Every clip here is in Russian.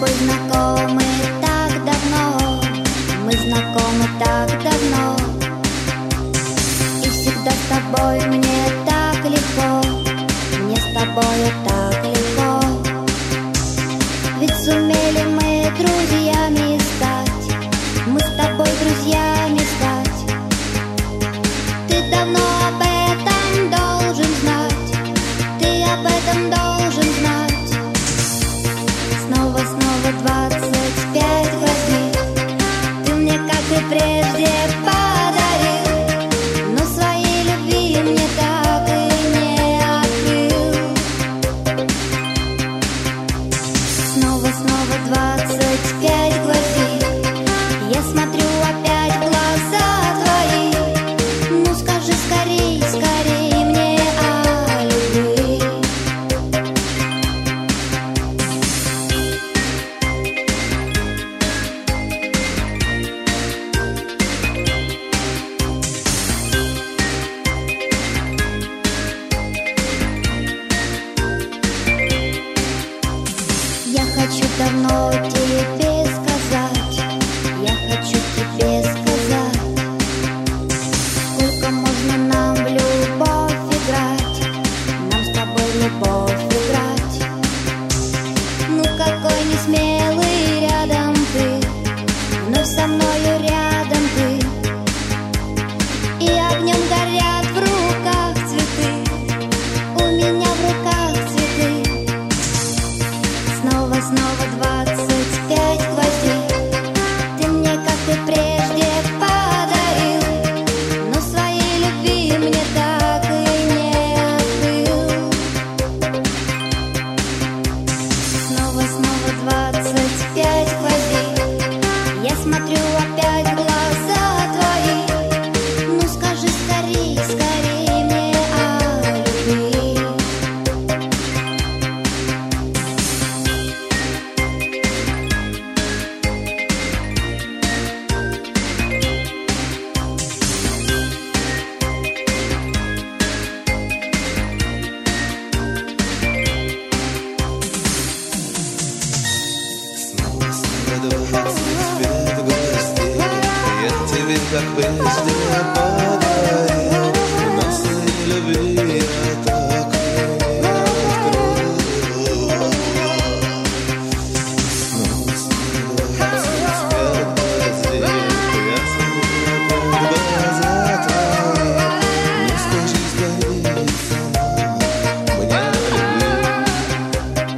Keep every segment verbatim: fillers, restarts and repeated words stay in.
тобой знакомы так давно, мы знакомы так давно. И всегда с тобой мне так легко, мне с тобою так легко. Ведь сумели мы друзьями стать, мы с тобой друзьями стать. Ты давно об этом должен знать, ты об этом должен знать. Снова, снова двадцать пять гвоздей ты мне, как и прежде, подарил, но своей любви мне так и не открыл. Снова, снова двадцать пять гвоздей, я смотрю опять в глаза твои. Ну скажи скорей, скорей мне о любви. Я хочу давно тебе сказать, я хочу тебе сказать, сколько можно нам в любовь играть, нам с тобой в любовь играть. Ну какой несмелый рядом ты, вновь со мною рядом ты. И огнем горят в руках цветы, у меня в руках цветы. Снова, снова двадцать пять гвоздей ты мне, как и прежде, подарил, но своей любви мне так и не открыл. Снова, снова двадцать пять гвоздей, я смотрю опять в глаза твои. Ну скажи скорей, скорей мне о любви. Я тебе, как прежде, подарил, но своей любви я так и не открыл. Снова, снова двадцать пять гвоздей, я смотрю опять в глаза твои. Ну скажи скорее сама мне о любви.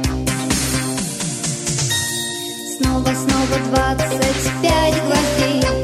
Снова, снова двадцать пять гвоздей